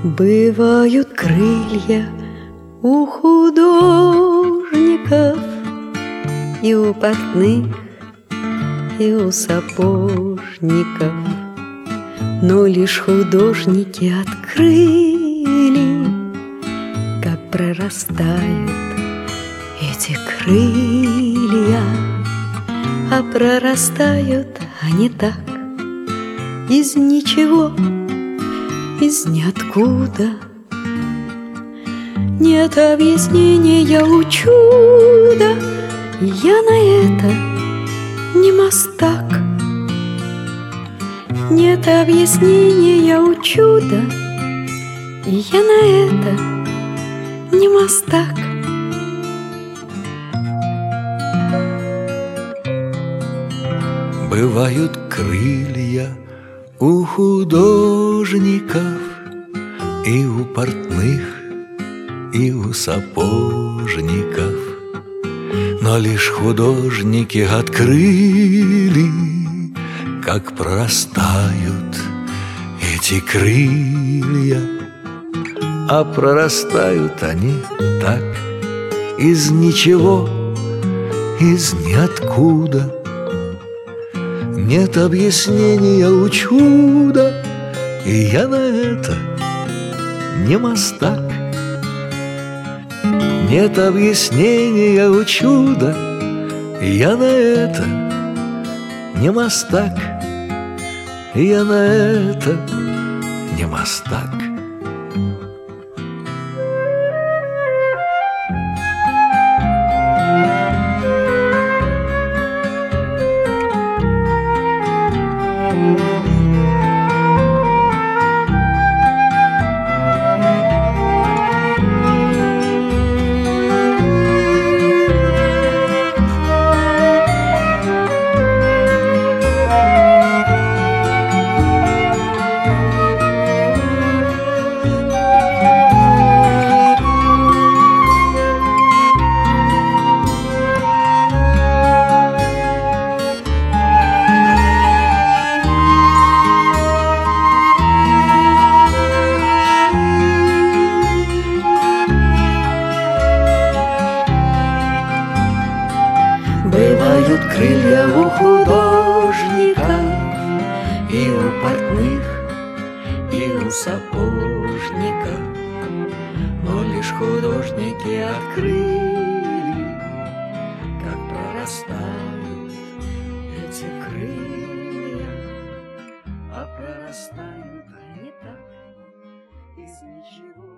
Бывают крылья у художников, и у портных, и у сапожников, но лишь художники открыли, как прорастают эти крылья. А прорастают они так, из ничего, из ниоткуда. Нет объяснения у чуда, я на это не мастак. Нет объяснения у чуда, я на это не мастак. Бывают крылья у художников, и у портных, и у сапожников, но лишь художники открыли, как прорастают эти крылья. А прорастают они так, из ничего, из ниоткуда. Нет объяснения у чуда, и я на это не мастак. Нет объяснения у чуда, и я на это не мастак. Я на это не мастак. Бывают крылья у художников, и у портных, и у сапожников, но лишь художники открыли, как прорастают эти крылья. А прорастают они так, из ничего.